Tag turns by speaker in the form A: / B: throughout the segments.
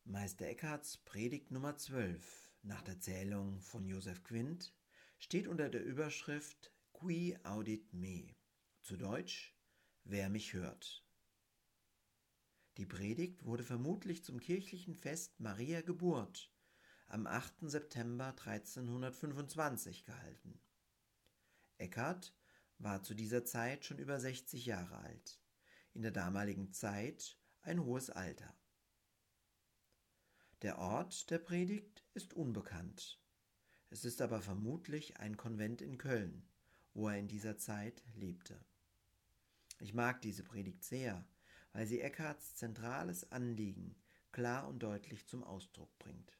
A: Meister Eckharts Predigt Nummer 12 nach der Zählung von Joseph Quint steht unter der Überschrift Qui audit me, zu Deutsch, wer mich hört. Die Predigt wurde vermutlich zum kirchlichen Fest Mariä Geburt am 8. September 1325 gehalten. Eckhart war zu dieser Zeit schon über 60 Jahre alt, in der damaligen Zeit ein hohes Alter. Der Ort der Predigt ist unbekannt. Es ist aber vermutlich ein Konvent in Köln, wo er in dieser Zeit lebte. Ich mag diese Predigt sehr, weil sie Eckharts zentrales Anliegen klar und deutlich zum Ausdruck bringt.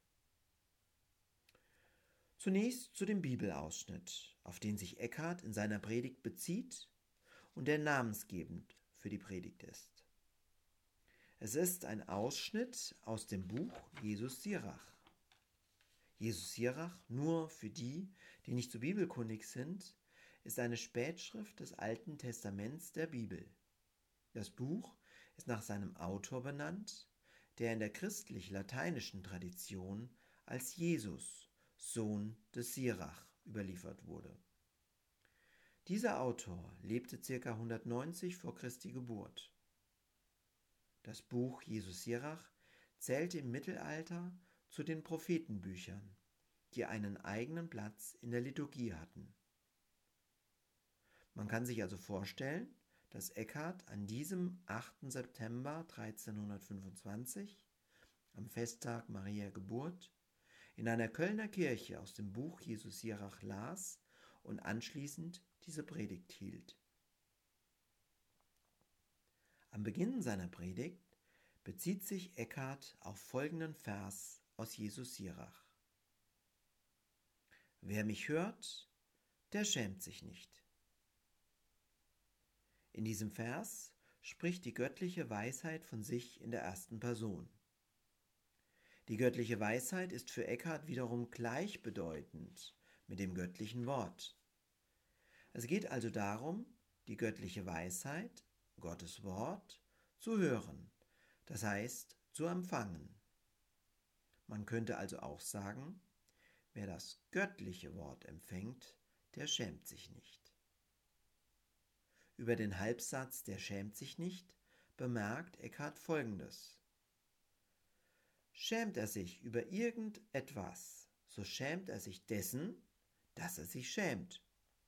A: Zunächst zu dem Bibelausschnitt, auf den sich Eckhart in seiner Predigt bezieht und der namensgebend für die Predigt ist. Es ist ein Ausschnitt aus dem Buch Jesus Sirach. Jesus Sirach, nur für die, die nicht so bibelkundig sind, ist eine Spätschrift des Alten Testaments der Bibel. Das Buch ist nach seinem Autor benannt, der in der christlich-lateinischen Tradition als Jesus, Sohn des Sirach, überliefert wurde. Dieser Autor lebte ca. 190 vor Christi Geburt. Das Buch Jesus Sirach zählte im Mittelalter zu den Prophetenbüchern, die einen eigenen Platz in der Liturgie hatten. Man kann sich also vorstellen, dass Eckhart an diesem 8. September 1325, am Festtag Mariä Geburt, in einer Kölner Kirche aus dem Buch Jesus Sirach las und anschließend diese Predigt hielt. Am Beginn seiner Predigt bezieht sich Eckhart auf folgenden Vers aus Jesus Sirach. Wer mich hört, der schämt sich nicht. In diesem Vers spricht die göttliche Weisheit von sich in der ersten Person. Die göttliche Weisheit ist für Eckhart wiederum gleichbedeutend mit dem göttlichen Wort. Es geht also darum, die göttliche Weisheit, Gottes Wort, zu hören, das heißt zu empfangen. Man könnte also auch sagen, wer das göttliche Wort empfängt, der schämt sich nicht. Über den Halbsatz der schämt sich nicht bemerkt Eckhart Folgendes. Schämt er sich über irgendetwas, so schämt er sich dessen, dass er sich schämt.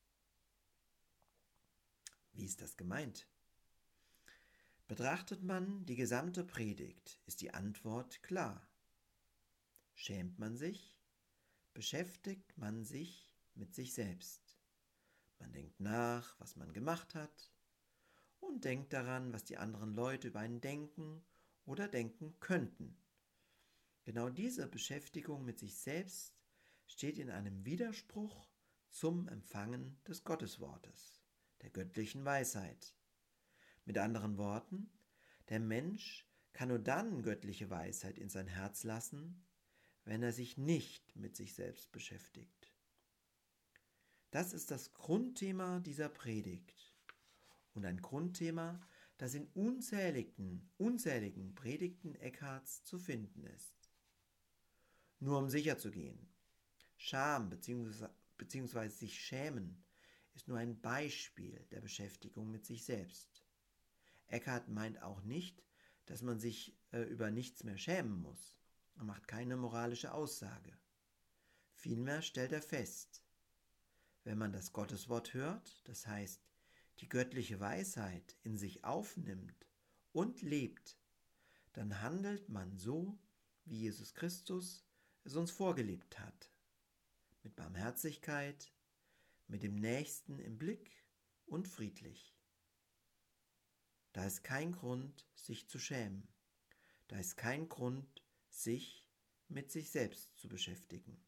A: Wie ist das gemeint? Betrachtet man die gesamte Predigt, ist die Antwort klar. Schämt man sich, beschäftigt man sich mit sich selbst. Man denkt nach, was man gemacht hat und denkt daran, was die anderen Leute über einen denken oder denken könnten. Genau diese Beschäftigung mit sich selbst steht in einem Widerspruch zum Empfangen des Gotteswortes, der göttlichen Weisheit. Mit anderen Worten, der Mensch kann nur dann göttliche Weisheit in sein Herz lassen, wenn er sich nicht mit sich selbst beschäftigt. Das ist das Grundthema dieser Predigt und ein Grundthema, das in unzähligen Predigten Eckharts zu finden ist. Nur um sicher zu gehen, Scham bzw. sich schämen ist nur ein Beispiel der Beschäftigung mit sich selbst. Eckhart meint auch nicht, dass man sich über nichts mehr schämen muss. Er macht keine moralische Aussage. Vielmehr stellt er fest, wenn man das Gotteswort hört, das heißt, die göttliche Weisheit in sich aufnimmt und lebt, dann handelt man so, wie Jesus Christus es uns vorgelebt hat. Mit Barmherzigkeit, mit dem Nächsten im Blick und friedlich. Da ist kein Grund, sich zu schämen. Da ist kein Grund, sich mit sich selbst zu beschäftigen.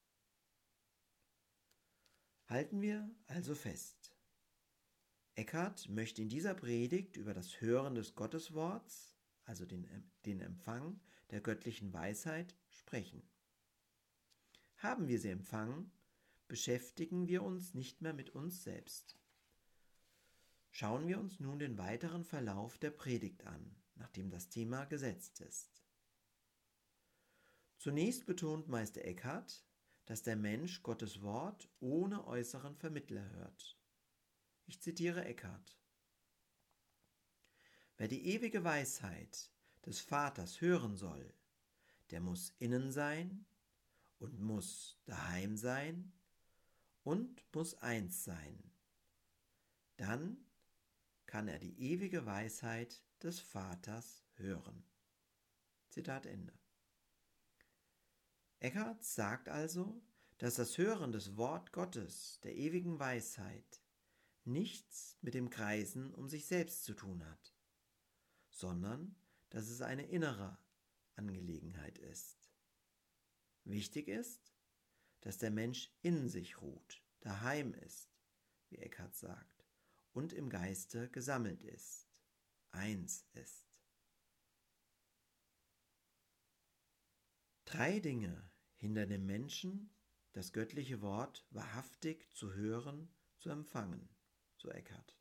A: Halten wir also fest. Eckhart möchte in dieser Predigt über das Hören des Gottesworts, also den Empfang der göttlichen Weisheit, sprechen. Haben wir sie empfangen, beschäftigen wir uns nicht mehr mit uns selbst. Schauen wir uns nun den weiteren Verlauf der Predigt an, nachdem das Thema gesetzt ist. Zunächst betont Meister Eckhart, dass der Mensch Gottes Wort ohne äußeren Vermittler hört. Ich zitiere Eckhart: Wer die ewige Weisheit des Vaters hören soll, der muss innen sein und muss daheim sein und muss eins sein. Dann kann er die ewige Weisheit des Vaters hören. Zitat Ende. Eckhart sagt also, dass das Hören des Wort Gottes, der ewigen Weisheit, nichts mit dem Kreisen um sich selbst zu tun hat, sondern dass es eine innere Angelegenheit ist. Wichtig ist, dass der Mensch in sich ruht, daheim ist, wie Eckhart sagt, und im Geiste gesammelt ist, eins ist. 3 Dinge hindern den Menschen, das göttliche Wort wahrhaftig zu hören, zu empfangen, so Eckhart.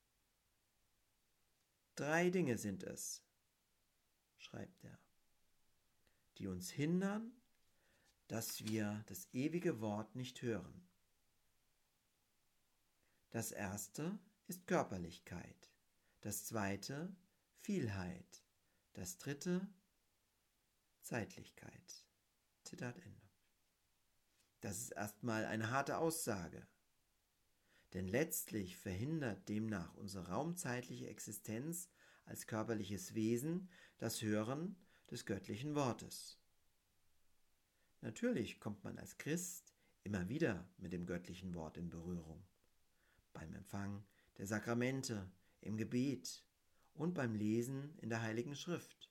A: 3 Dinge sind es, schreibt er, die uns hindern, dass wir das ewige Wort nicht hören. Das erste ist Körperlichkeit, das zweite Vielheit, das dritte Zeitlichkeit. Zitat Ende. Das ist erstmal eine harte Aussage, denn letztlich verhindert demnach unsere raumzeitliche Existenz als körperliches Wesen das Hören des göttlichen Wortes. Natürlich kommt man als Christ immer wieder mit dem göttlichen Wort in Berührung, beim Empfang der Sakramente, im Gebet und beim Lesen in der Heiligen Schrift.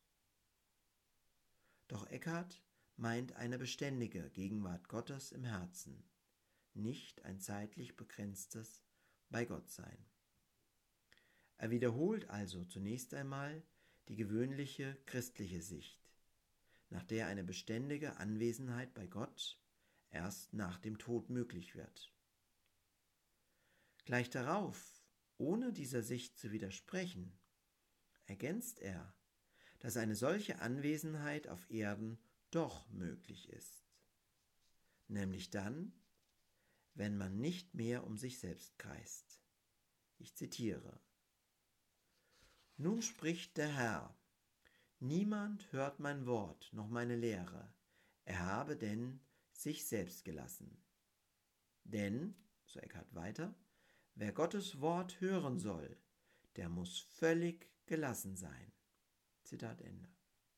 A: Doch Eckhart meint eine beständige Gegenwart Gottes im Herzen, nicht ein zeitlich begrenztes Bei-Gott-Sein. Er wiederholt also zunächst einmal die gewöhnliche christliche Sicht, nach der eine beständige Anwesenheit bei Gott erst nach dem Tod möglich wird. Gleich darauf, ohne dieser Sicht zu widersprechen, ergänzt er, dass eine solche Anwesenheit auf Erden doch möglich ist, nämlich dann, wenn man nicht mehr um sich selbst kreist. Ich zitiere: Nun spricht der Herr: Niemand hört mein Wort noch meine Lehre, er habe denn sich selbst gelassen. Denn, so Eckhart weiter, wer Gottes Wort hören soll, der muss völlig gelassen sein. Zitat Ende.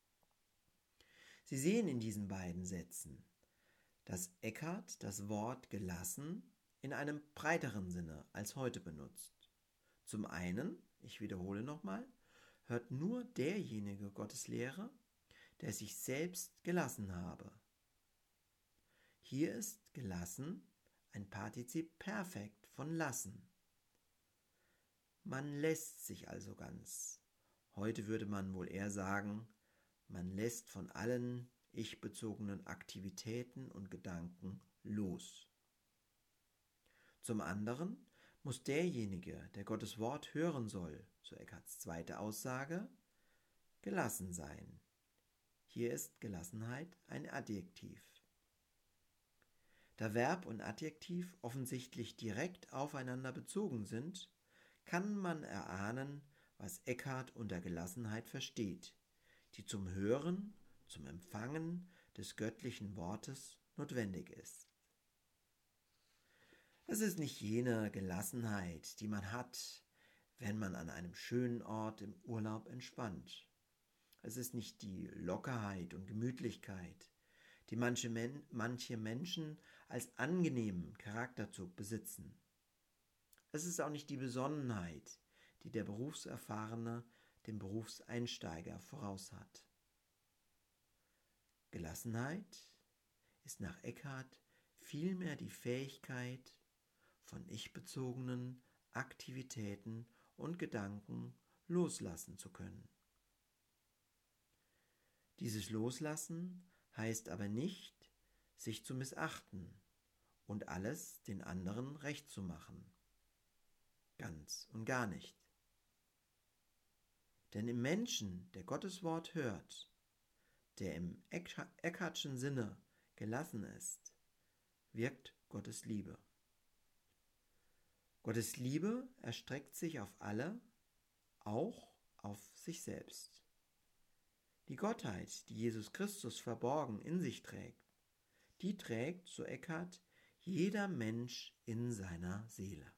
A: Sie sehen in diesen beiden Sätzen, dass Eckhart das Wort gelassen in einem breiteren Sinne als heute benutzt. Zum einen, ich wiederhole nochmal, hört nur derjenige Gottes Lehre, der sich selbst gelassen habe. Hier ist gelassen ein Partizip Perfekt von lassen. Man lässt sich also ganz. Heute würde man wohl eher sagen, man lässt von allen ich-bezogenen Aktivitäten und Gedanken los. Zum anderen muss derjenige, der Gottes Wort hören soll, so Eckharts zweite Aussage, gelassen sein. Hier ist Gelassenheit ein Adjektiv. Da Verb und Adjektiv offensichtlich direkt aufeinander bezogen sind, kann man erahnen, was Eckhart unter Gelassenheit versteht, die zum Hören, zum Empfangen des göttlichen Wortes notwendig ist. Es ist nicht jene Gelassenheit, die man hat, wenn man an einem schönen Ort im Urlaub entspannt. Es ist nicht die Lockerheit und Gemütlichkeit, die manche Menschen als angenehmen Charakterzug besitzen. Es ist auch nicht die Besonnenheit, die der Berufserfahrene dem Berufseinsteiger voraus hat. Gelassenheit ist nach Eckhart vielmehr die Fähigkeit, von ich-bezogenen Aktivitäten und Gedanken loslassen zu können. Dieses Loslassen heißt aber nicht, sich zu missachten und alles den anderen recht zu machen. Ganz und gar nicht. Denn im Menschen, der Gottes Wort hört, der im Eckhartschen Sinne gelassen ist, wirkt Gottes Liebe. Gottes Liebe erstreckt sich auf alle, auch auf sich selbst. Die Gottheit, die Jesus Christus verborgen in sich trägt, die trägt, so Eckhart, jeder Mensch in seiner Seele.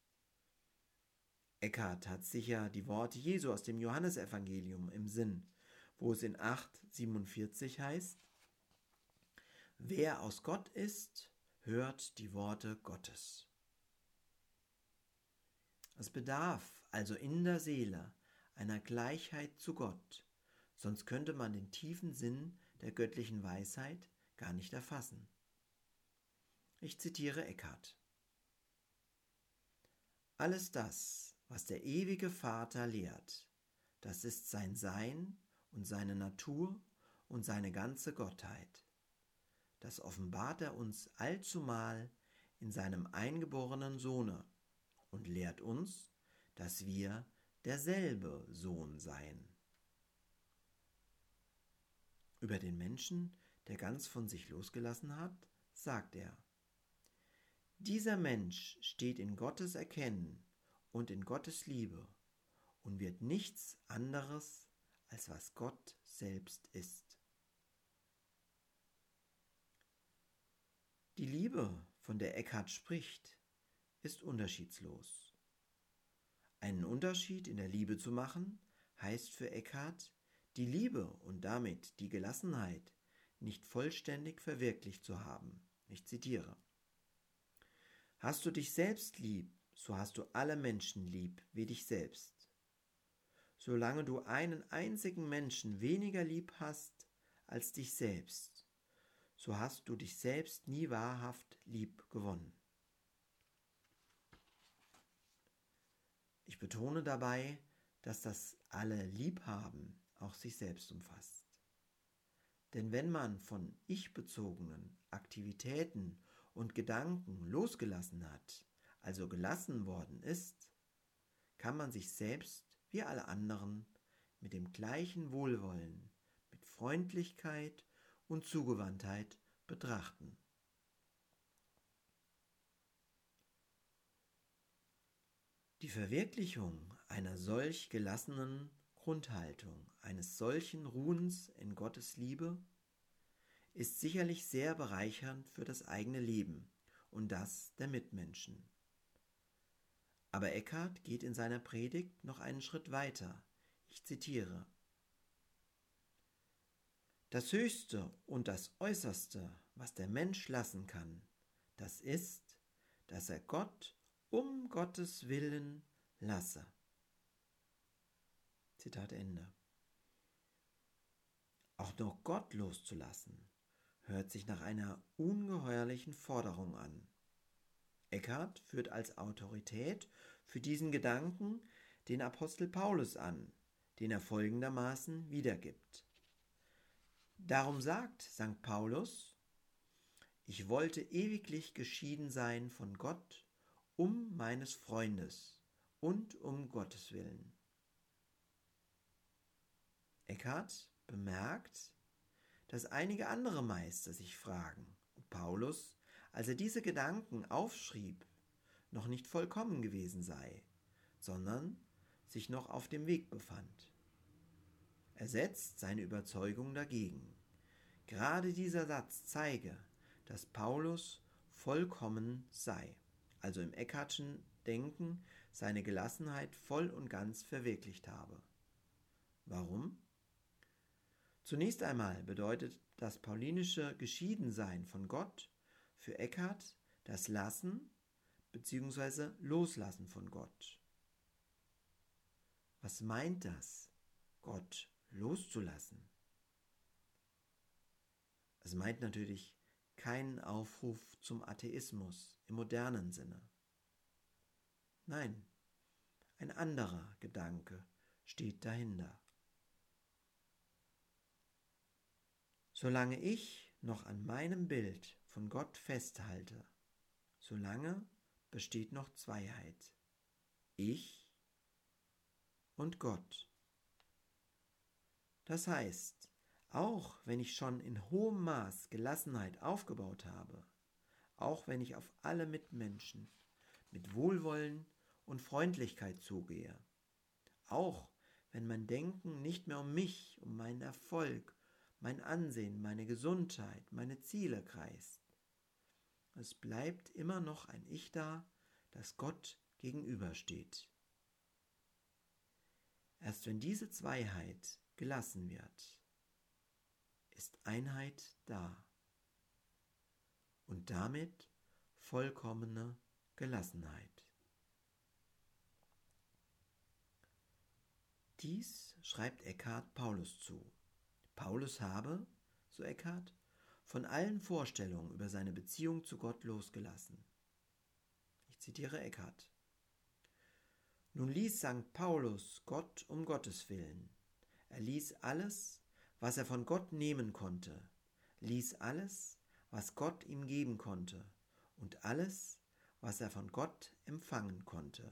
A: Eckhart hat sicher die Worte Jesu aus dem Johannesevangelium im Sinn, wo es in 8,47 heißt: Wer aus Gott ist, hört die Worte Gottes. Es bedarf also in der Seele einer Gleichheit zu Gott, sonst könnte man den tiefen Sinn der göttlichen Weisheit gar nicht erfassen. Ich zitiere Eckhart: Alles das, was der ewige Vater lehrt, das ist sein Sein und seine Natur und seine ganze Gottheit. Das offenbart er uns allzumal in seinem eingeborenen Sohne und lehrt uns, dass wir derselbe Sohn seien. Über den Menschen, der ganz von sich losgelassen hat, sagt er: Dieser Mensch steht in Gottes Erkennen und in Gottes Liebe und wird nichts anderes, als was Gott selbst ist. Die Liebe, von der Eckhart spricht, ist unterschiedslos. Einen Unterschied in der Liebe zu machen, heißt für Eckhart, die Liebe und damit die Gelassenheit nicht vollständig verwirklicht zu haben. Ich zitiere: Hast du dich selbst lieb, so hast du alle Menschen lieb wie dich selbst. Solange du einen einzigen Menschen weniger lieb hast als dich selbst, so hast du dich selbst nie wahrhaft lieb gewonnen. Ich betone dabei, dass das alle Liebhaben auch sich selbst umfasst. Denn wenn man von ich-bezogenen Aktivitäten und Gedanken losgelassen hat, also gelassen worden ist, kann man sich selbst wie alle anderen mit dem gleichen Wohlwollen, mit Freundlichkeit und Zugewandtheit betrachten. Die Verwirklichung einer solch gelassenen Grundhaltung, eines solchen Ruhens in Gottes Liebe, ist sicherlich sehr bereichernd für das eigene Leben und das der Mitmenschen. Aber Eckhart geht in seiner Predigt noch einen Schritt weiter. Ich zitiere: Das Höchste und das Äußerste, was der Mensch lassen kann, das ist, dass er Gott um Gottes Willen lasse. Zitat Ende. Auch noch Gott loszulassen, hört sich nach einer ungeheuerlichen Forderung an. Eckhart führt als Autorität für diesen Gedanken den Apostel Paulus an, den er folgendermaßen wiedergibt. Darum sagt St. Paulus: Ich wollte ewiglich geschieden sein von Gott, um meines Freundes und um Gottes Willen. Eckhart bemerkt, dass einige andere Meister sich fragen, ob Paulus, als er diese Gedanken aufschrieb, noch nicht vollkommen gewesen sei, sondern sich noch auf dem Weg befand. Er setzt seine Überzeugung dagegen. Gerade dieser Satz zeige, dass Paulus vollkommen sei, also im Eckhartschen Denken seine Gelassenheit voll und ganz verwirklicht habe. Warum? Zunächst einmal bedeutet das paulinische Geschiedensein von Gott für Eckhart das Lassen bzw. Loslassen von Gott. Was meint das, Gott loszulassen? Es meint natürlich keinen Aufruf zum Atheismus im modernen Sinne. Nein, ein anderer Gedanke steht dahinter. Solange ich noch an meinem Bild von Gott festhalte, solange besteht noch Zweiheit. Ich und Gott. Das heißt, Auch wenn ich schon in hohem Maß Gelassenheit aufgebaut habe, auch wenn ich auf alle Mitmenschen mit Wohlwollen und Freundlichkeit zugehe, auch wenn mein Denken nicht mehr um mich, um meinen Erfolg, mein Ansehen, meine Gesundheit, meine Ziele kreist. Es bleibt immer noch ein Ich da, das Gott gegenübersteht. Erst wenn diese Zweiheit gelassen wird, ist Einheit da und damit vollkommene Gelassenheit. Dies schreibt Eckhart Paulus zu. Paulus habe, so Eckhart, von allen Vorstellungen über seine Beziehung zu Gott losgelassen. Ich zitiere Eckhart. Nun ließ St. Paulus Gott um Gottes willen. Er ließ alles, was er von Gott nehmen konnte, ließ alles, was Gott ihm geben konnte und alles, was er von Gott empfangen konnte.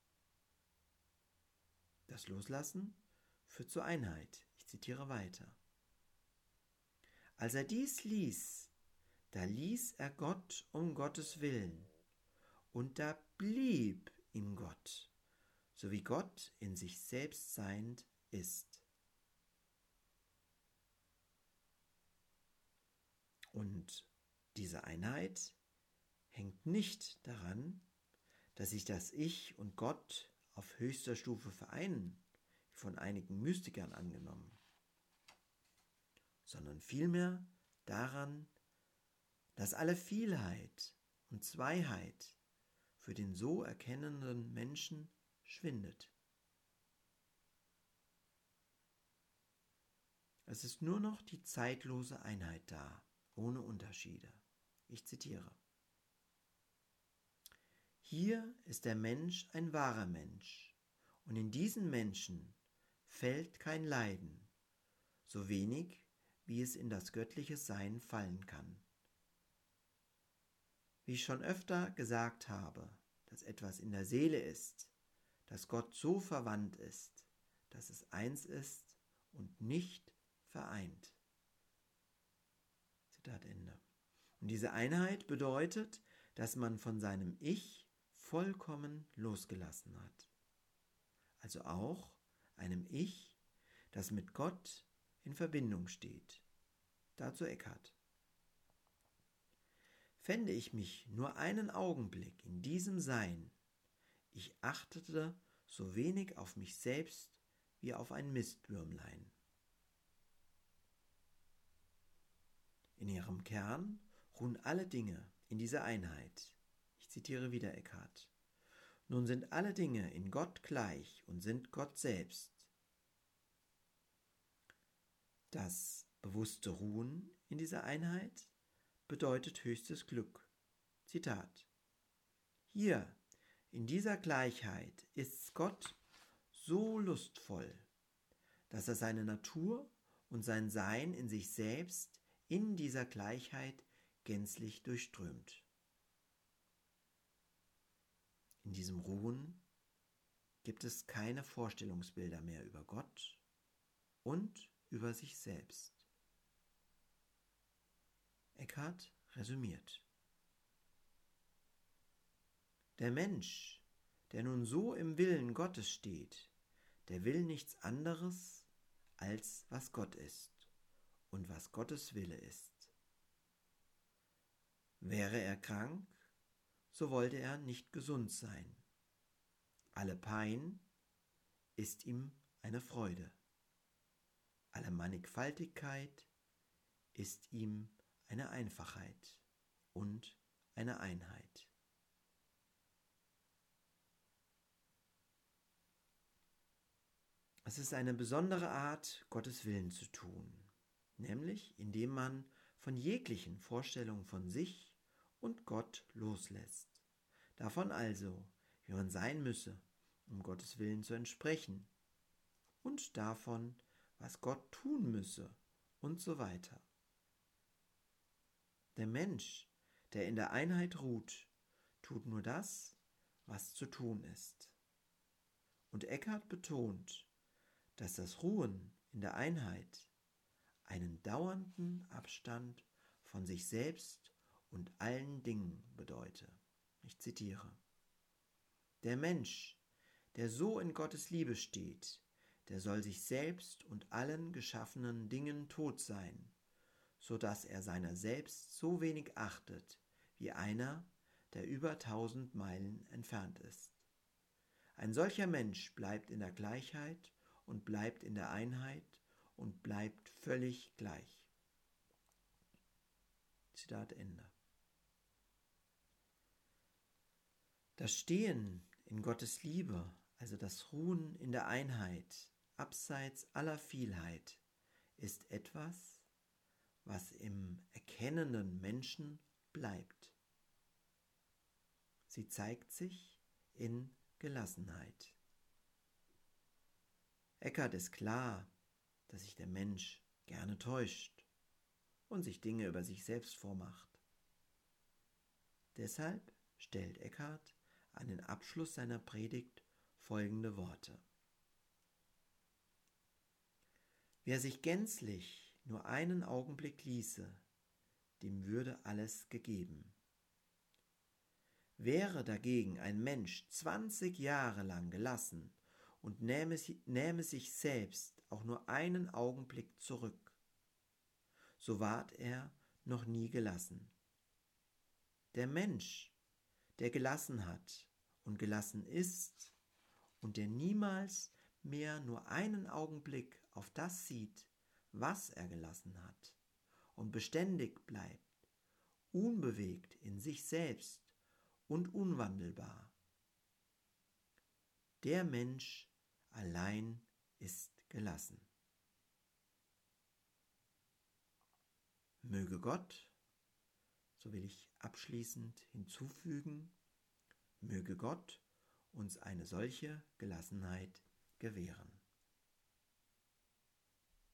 A: Das Loslassen führt zur Einheit. Ich zitiere weiter. Als er dies ließ, da ließ er Gott um Gottes willen, und da blieb ihm Gott, so wie Gott in sich selbst seiend ist. Und diese Einheit hängt nicht daran, dass sich das Ich und Gott auf höchster Stufe vereinen, wie von einigen Mystikern angenommen, sondern vielmehr daran, dass alle Vielheit und Zweiheit für den so erkennenden Menschen schwindet. Es ist nur noch die zeitlose Einheit da, ohne Unterschiede. Ich zitiere. Hier ist der Mensch ein wahrer Mensch, und in diesen Menschen fällt kein Leiden, so wenig wie es in das göttliche Sein fallen kann. Wie ich schon öfter gesagt habe, dass etwas in der Seele ist, dass Gott so verwandt ist, dass es eins ist und nicht vereint. Zitat Ende. Und diese Einheit bedeutet, dass man von seinem Ich vollkommen losgelassen hat. Also auch einem Ich, das mit Gott in Verbindung steht. Dazu Eckhart. Fände ich mich nur einen Augenblick in diesem Sein, ich achtete so wenig auf mich selbst wie auf ein Mistwürmlein. In ihrem Kern ruhen alle Dinge in dieser Einheit. Ich zitiere wieder Eckhart. Nun sind alle Dinge in Gott gleich und sind Gott selbst. Das bewusste Ruhen in dieser Einheit bedeutet höchstes Glück. Zitat. Hier, in dieser Gleichheit, ist Gott so lustvoll, dass er seine Natur und sein Sein in sich selbst in dieser Gleichheit gänzlich durchströmt. In diesem Ruhen gibt es keine Vorstellungsbilder mehr über Gott und über sich selbst. Eckhart resümiert. Der Mensch, der nun so im Willen Gottes steht, der will nichts anderes, als was Gott ist und was Gottes Wille ist. Wäre er krank, so wollte er nicht gesund sein. Alle Pein ist ihm eine Freude. Alle Mannigfaltigkeit ist ihm eine Einfachheit und eine Einheit. Es ist eine besondere Art, Gottes Willen zu tun, nämlich indem man von jeglichen Vorstellungen von sich und Gott loslässt. Davon also, wie man sein müsse, um Gottes Willen zu entsprechen, und davon, was Gott tun müsse und so weiter. Der Mensch, der in der Einheit ruht, tut nur das, was zu tun ist. Und Eckhart betont, dass das Ruhen in der Einheit einen dauernden Abstand von sich selbst und allen Dingen bedeute. Ich zitiere: Der Mensch, der so in Gottes Liebe steht, der soll sich selbst und allen geschaffenen Dingen tot sein, so dass er seiner selbst so wenig achtet wie einer, der über 1000 Meilen entfernt ist. Ein solcher Mensch bleibt in der Gleichheit und bleibt in der Einheit und bleibt völlig gleich. Zitat Ende. Das Stehen in Gottes Liebe, also das Ruhen in der Einheit, abseits aller Vielheit, ist etwas, was im erkennenden Menschen bleibt. Sie zeigt sich in Gelassenheit. Eckhart ist klar, dass sich der Mensch gerne täuscht und sich Dinge über sich selbst vormacht. Deshalb stellt Eckhart an den Abschluss seiner Predigt folgende Worte: Wer sich gänzlich nur einen Augenblick ließe, dem würde alles gegeben. Wäre dagegen ein Mensch 20 Jahre lang gelassen und nähme sich selbst auch nur einen Augenblick zurück, so ward er noch nie gelassen. Der Mensch, der gelassen hat und gelassen ist und der niemals mehr nur einen Augenblick auf das sieht, was er gelassen hat, und beständig bleibt, unbewegt in sich selbst und unwandelbar. Der Mensch allein ist gelassen. Möge Gott, so will ich abschließend hinzufügen, möge Gott uns eine solche Gelassenheit gewähren.